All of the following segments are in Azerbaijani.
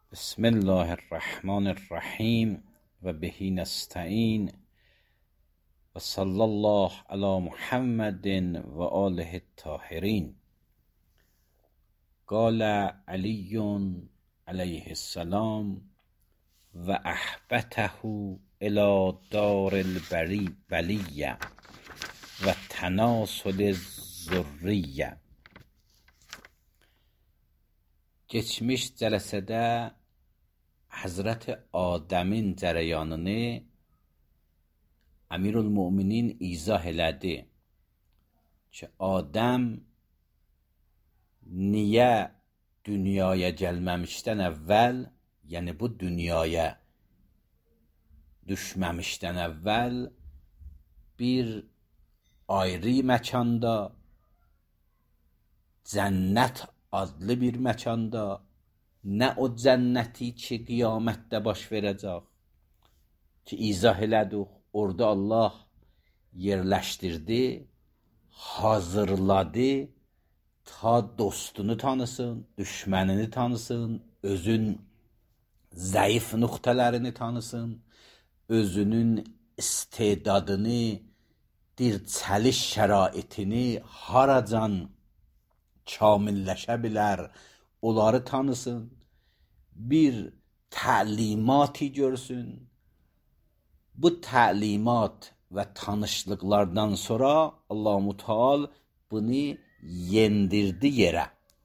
بسم الله الرحمن الرحیم و بهی نستعین و صلی الله علی محمد و آله الطاهرین. قال علی علیه السلام و احبته الی دار البلیه و تناسل الذریه. Keçmiş cəlsədə Həzrəti Adəmin cərəyanını Əmirülmüminin izah elədi ki, Adəm niyə dünyaya gəlməmişdən əvvəl, yəni bu dünyaya düşməmişdən əvvəl bir ayrı məkanda, cənnət adlı bir məkanda, nə o cənnəti ki, qiyamətdə baş verəcək ki, izah elədik, orada Allah yerləşdirdi, hazırladı ta dostunu tanısın, düşmənini tanısın, özün zəif nöqtələrini tanısın, özünün istedadını, dirçəliş şəraitini haracan kamilləşə bilər, onları tanısın, bir təlimati görsün. Bu təlimat və tanışlıqlardan sonra Allah-u Teala bunu yendirdi yerə.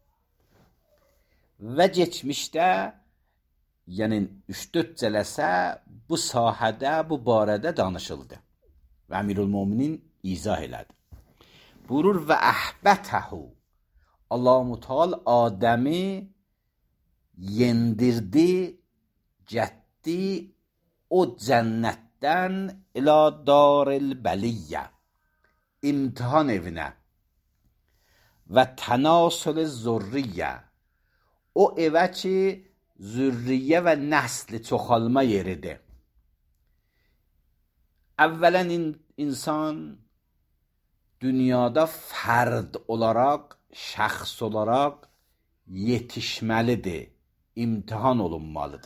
Və geçmişdə, yəni 3-4 cələsə bu sahədə, bu barədə danışıldı. Və Əmirülmüminin izah elədi. Buyurur və əhbətəhu. Allah-u Teala Adəmi yendirdi, getdi o cənnətdən ilə daril bəliyyə, imtihan evinə və tənasül zürriyyə, o evə ki, zürriyyə və nəsli çoxalma yeridir. Əvvələn insan dünyada fərd olaraq, şəxs olaraq yetişməlidir, imtihan olunmalıdır.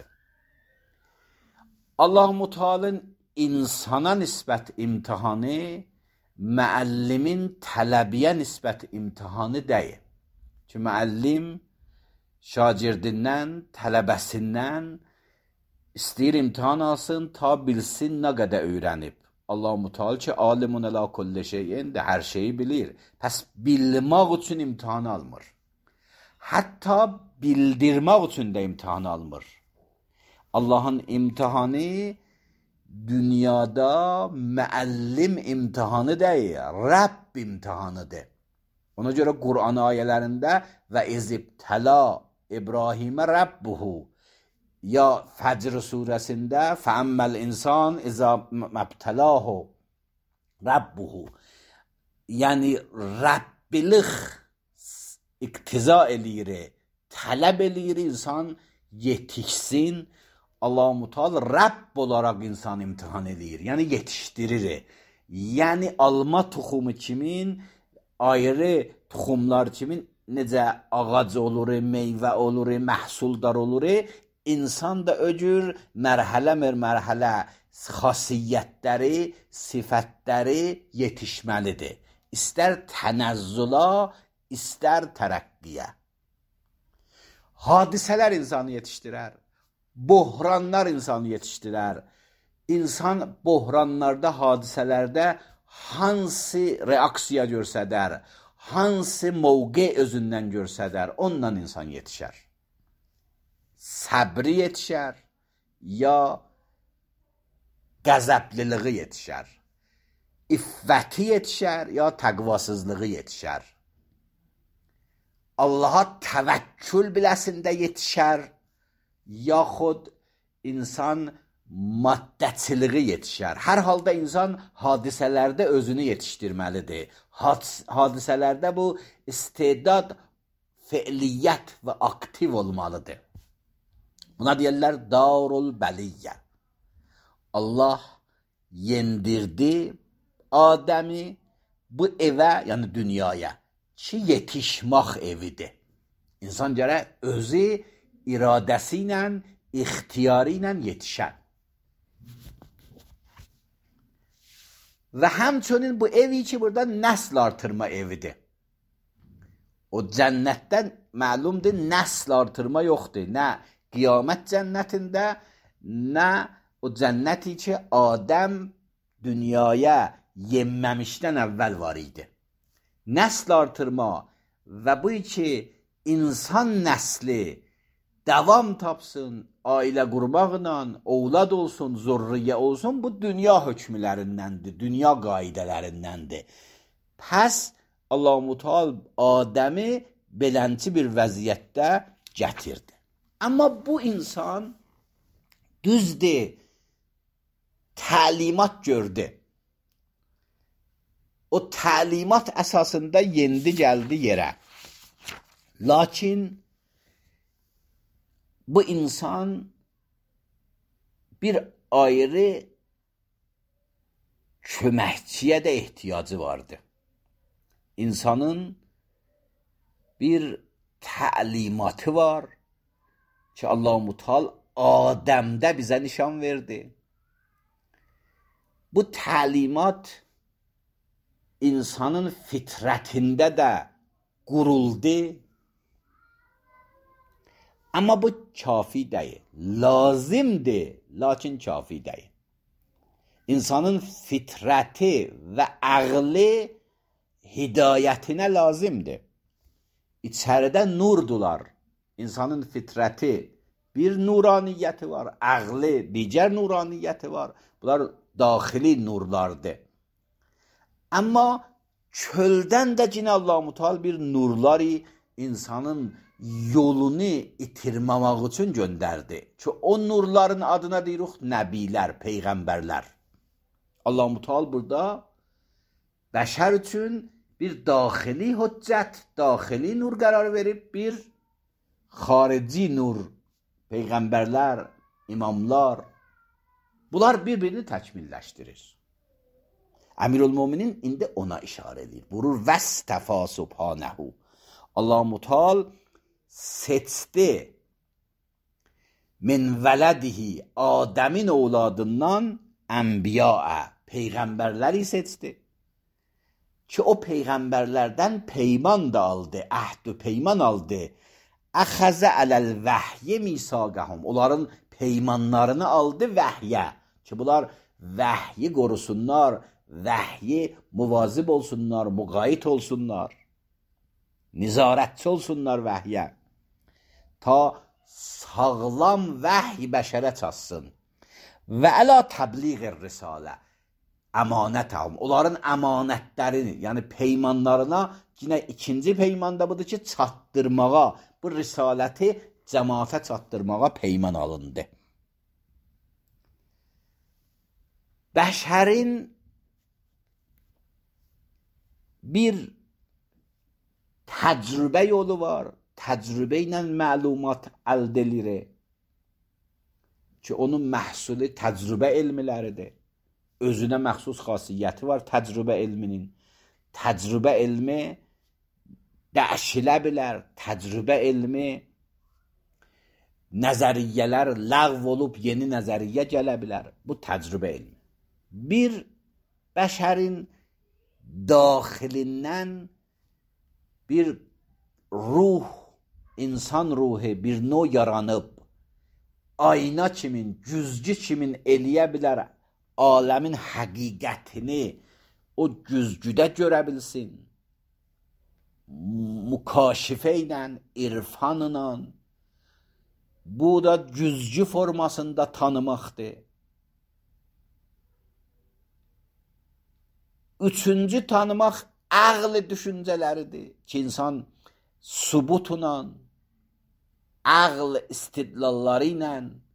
Allah-u Teala'nın insana nisbət imtihanı müəllimin tələbiyə nisbət imtihanı deyil. Ki, müəllim şagirdindən, tələbəsindən istəyir imtihan alsın, ta bilsin nə qədər öyrənib. Allah-u Teala ki, alimun əla kulli şeyin də hər şeyi bilir. Pəs bilmək üçün imtihan almır. Hətta bildirmək üçün də imtihan almır. Allahın imtihanı dünyada müəllim imtihanı deyil, Rəbb imtihanıdır. Ona görə Qur'an ayələrində və izibtəla İbrahimə Rəbbuhu, ya Fəcr surəsində fəəmməl insan izə məbtəlahu Rəbbuhu, yəni Rəbbilik iqtiza eləyir, tələb eləyir insan yetişsin. Allah-u Teala Rəbb olaraq insan imtihan eləyir, yəni yetişdirir. Yəni alma toxumu kimin, ayrı toxumlar kimin, necə ağac olur, meyvə olur, məhsuldar olur, insan da öcür mərhələ xasiyyətləri, sifətləri yetişməlidir. İstər tənəzzüla, istər tərəqqiyə. Hadisələr insanı yetişdirər. Bohranlar insanı yetişdirər. İnsan bohranlarda, hadisələrdə hansı reaksiya görsədər, hansı mövqe özündən görsədər, ondan insan yetişər. Səbri yetişər, ya qəzəbliliği yetişər. İffəti yetişər, ya təqvasızlığı yetişər. Allaha təvəkkül biləsində yetişər, yaxud insan maddəçiliği yetişər. Hər halda insan hadisələrdə özünü yetişdirməlidir. Hadisələrdə bu istedad, feiliyyət və aktiv olmalıdır. Buna deyirlər darul bəliyyə. Allah yendirdi Adəmi bu evə, yəni dünyaya ki, yetişmək evidir. İnsan gərək özü iradəsi ilə, ixtiyarı ilə yetişən. Və həmçinin bu evi ki, burada nəsl artırma evidir. O cənnətdən məlumdur, nəsl artırma yoxdur. Nə qiyamət cənnətində, nə o cənnəti ki, Adəm dünyaya yenməmişdən əvvəl var idi. Nəsl artırma və bu ki, insan nəsli davam tapsın, ailə qurmaqla, ovlad olsun, zurriyə olsun, bu dünya hökmlərindəndir, dünya qaidələrindəndir. Pəs Allah-u Teala Adəmi belənçi bir vəziyyətdə gətirdi. Amma bu insan düzdür, təlimat gördü. O təlimat əsasında yendi gəldi yerə. Lakin bu insan bir ayrı köməkçiyə də ehtiyacı vardı. İnsanın bir təlimatı var ki, Allah-u Teala Adəmdə bizə nişan verdi. Bu təlimat insanın fitrətində də quruldu. Amma bu kafi deyil. Lazımdır, lakin kafi deyil. İnsanın fitrəti və ağlı hidayətinə lazımdır. İçəridə nurdular. İnsanın fitrəti bir nuraniyyəti var, ağlı digər nuraniyyəti var. Bunlar daxili nurlardır. Amma çöldən də yine Allah-u Teala bir nurları insanın yolunu itirməmək üçün göndərdi. Ki o nurların adına deyirik nəbilər, peyğəmbərlər. Allah-u Teala burada bəşər üçün bir daxili hüccət, daxili nur qərar verib, bir xarici nur, peyğəmbərlər, imamlar. Bunlar bir-birini təkmilləşdirir. Əmirül-Müminin indi ona işarə edir. Vurur vəstəfa subhanəhu. Allah-u Teala seçdi min vələdihi, Adəmin ovladından ənbiyaə, peyğəmbərləri seçdi. Ki o peyğəmbərlərdən peyman da aldı, əhd-ü peyman aldı. Əxəzə ələl vəhyi misaqəhum. Onların peymanlarını aldı vəhyə. Ki bunlar vəhyi qorusunlar, vəhyi muvazib olsunlar, müqayit olsunlar, nizarətçi olsunlar vəhyə. Ta sağlam vəhy bəşərə çatsın. Və əla təbliğ-i risalə, əmanətəhum. Onların əmanətlərini, yəni peymanlarına, yine ikinci peymanda budur ki, çatdırmağa, bu risaləti cəmaata çatdırmağa peyman alındı. Bəşərin bir təcrübə yolu var. Təcrübə ilə məlumat əldə edir. Ki onun məhsulu təcrübə elmləridir. Özünə məxsus xasiyyəti var təcrübə elminin. Təcrübə elmi dəyişilə bilər. Təcrübə elmi nəzəriyyələr ləğv olub yeni nəzəriyyə gələ bilər. Bu təcrübə elmi. Bir bəşərin daxilindən bir ruh, insan ruhu bir növ yaranıb, ayna kimin, güzgü kimin eləyə bilər aləmin həqiqətini o güzgüdə görə bilsin. Mükaşifə ilə, irfanla, bu da güzgü formasında tanımaqdır. Üçüncü tanımaq ağlı düşüncələridir ki, insan subutla, ağl istidlalları ilə,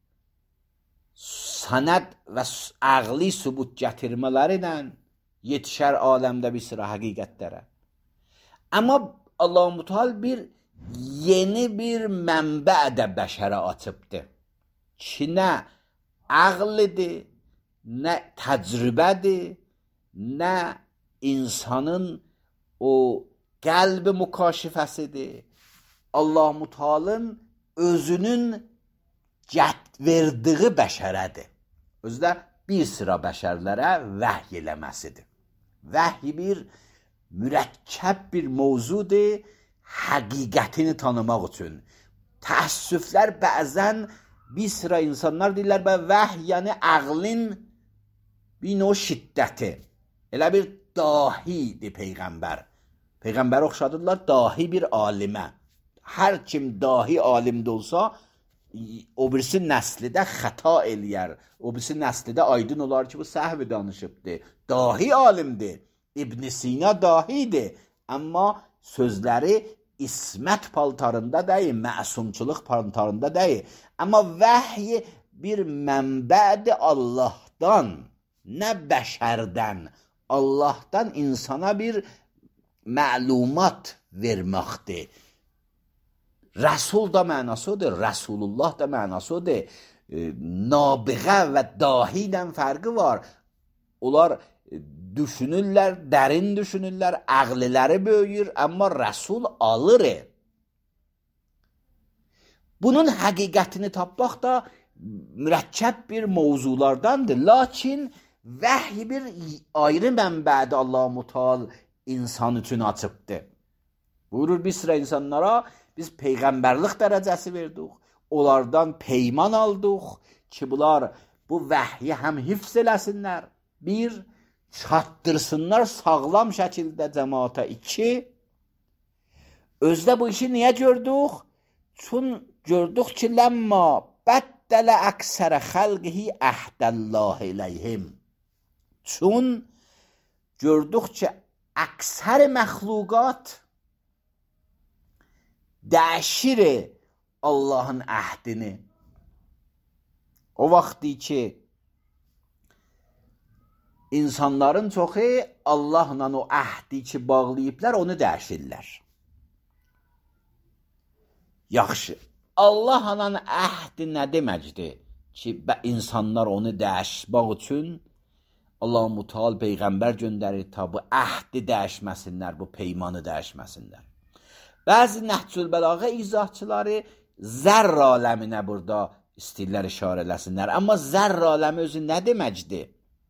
sənəd və ağli subut gətirmələri ilə yetişər aləmdə bir sıra həqiqətlərə. Amma Allah-u Teala bir yeni bir mənbə də bəşərə açıbdır. Ki, nə ağlıdır, nə təcrübədir, nə insanın o qəlbi mükaşifəsidir. Allah-u Teala'nın özünün verdiyi bəşərədir. Özü də bir sıra bəşərlərə vəhy eləməsidir. Vəhy bir mürəkkəb bir mövzudur, həqiqətini tanımaq üçün. Təəssüflər bəzən bir sıra insanlar deyirlər vəhy yəni ağlın bir növ şiddəti. Elə bir dahidir Peyğəmbər. Peyğəmbər oxşadılar dahi bir alimə. Hər kim dahi alimdə olsa, o birisi nəslidə xəta eləyər. O birisi nəslidə aydın olar ki, bu səhv danışıbdır. Dahi alimdir. İbn Sina dahidir. Amma sözləri ismət paltarında deyil, məsumçuluq paltarında deyil. Amma vəhy bir mənbədir Allahdan, nə bəşərdən. Allahdan insana bir məlumat verməkdir. Rəsul da mənasıdır, Rəsulullah da mənasıdır. Nabiğə və dahidən fərqi var. Onlar düşünürlər, dərin düşünürlər, ağlıları böyüyür, amma Rəsul alır. Bunun həqiqətini tapmaq da mürəkkəb bir mövzulardandır. Lakin vəhy bir ayrı mənbədə Allah-u Teala insan üçün açıbdır. Buyurur bir sıra insanlara biz peyğəmbərlik dərəcəsi verdik. Onlardan peyman aldıq ki, bunlar bu vəhyi həm hifz eləsinlər. Bir, çatdırsınlar sağlam şəkildə cəmaata. İki, özdə bu işi niyə gördük? Çün gördük ki, ləmma bəddələ əksərə xəlqihi əhdəllah iləyhim. Çün gördük ki, əksər məxluqat dəyişir Allahın əhdini. O vaxtı ki, insanların çoxu Allahla o əhdi ki bağlayıblar, onu dəyişirlər. Yaxşı, Allahla əhdi nə deməkdir ki, insanlar onu dəyişmək üçün Allah-u Teala Peyğəmbər göndərir ta bu əhdi dəyişməsinlər, bu peymanı dəyişməsinlər. Bəzi Nəhcül Bəlağə izahçıları zərr aləminə burada istəyirlər işarə eləsinlər. Amma zərr aləmi özü nə deməkdir?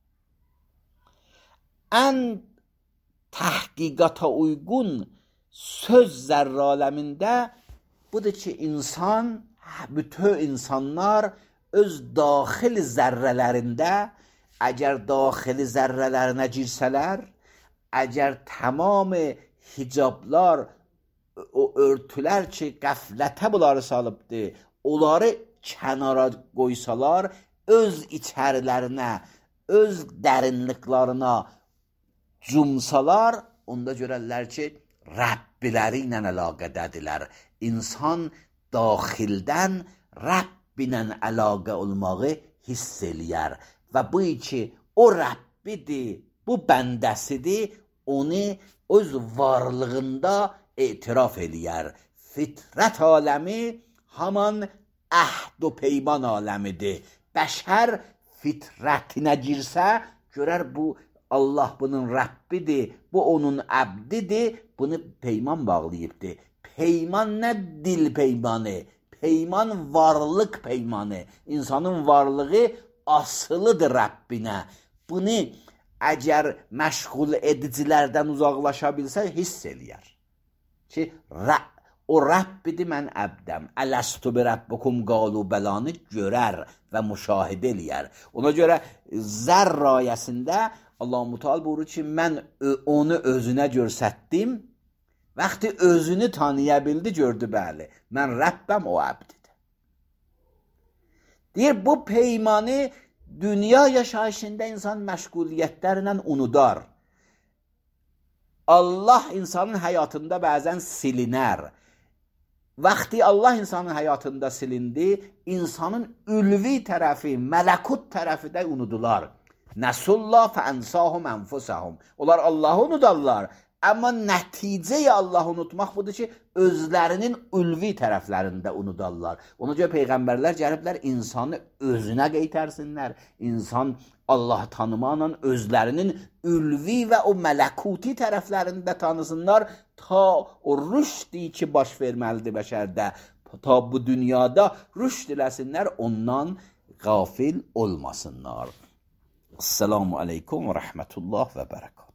Ən təhqiqata uyğun söz zərr aləmində budur ki, bütün insanlar öz daxil zərrələrində əgər daxili zərrələrinə girsələr, əgər tamam hicablar, o örtülər ki, qəflətə bunları salıbdır, onları kənara qoysalar, öz içərilərinə, öz dərinliklarına cumsalar, onda görərlər ki, Rəbbiləri ilə əlaqədədirlər. İnsan daxildən Rəbbi ilə əlaqə olmağı hiss eləyər. Və bu ki, o Rəbbidir, bu bəndəsidir, onu öz varlığında etiraf eləyər. Fitrət aləmi haman əhd و peyman aləmidir. Bəşər fitrətinə girsə, görər bu Allah bunun Rəbbidir, bu onun əbdidir, bunu peyman bağlayıbdır. Peyman nə dil peymanı? Peyman varlıq peymanı. İnsanın varlığı asılıdır Rəbbinə. Bunu əgər məşğul edicilərdən uzaqlaşa bilsə, hiss eləyər ki, o Rəbbidir, mən əbdəm. Ələstu bi Rəbbikum qalu bəlanı görər və müşahidə eləyər. Ona görə zərr ayəsində Allah-u Teala buyurur ki, mən onu özünə görsətdim. Vaxtı özünü tanıya bildi, gördü, bəli. Mən Rəbbəm, o əbdidir. Deyir, bu peymanı dünya yaşayışında insan məşğuliyyətlərlə unudar. Allah insanın həyatında bəzən silinər. Vaxtı Allah insanın həyatında silindi, insanın ülvi tərəfi, mələkut tərəfi də unudular. Nəsullah fəənsahum ənfusəhum. Onlar Allahı unudarlar. Amma nəticəyə Allahı unutmaq budur ki, özlərinin ülvi tərəflərində unudarlar. Ona görə Peyğəmbərlər gəliblər, insanı özünə qeytərsinlər. İnsan Allah tanımaqla özlərinin ülvi və o mələkuti tərəflərində tanısınlar, ta o rüşdi ki, baş verməlidir bəşərdə, ta bu dünyada rüşd eləsinlər, ondan qafil olmasınlar. Esselamu aleykum və rəhmətullah və bərəkət.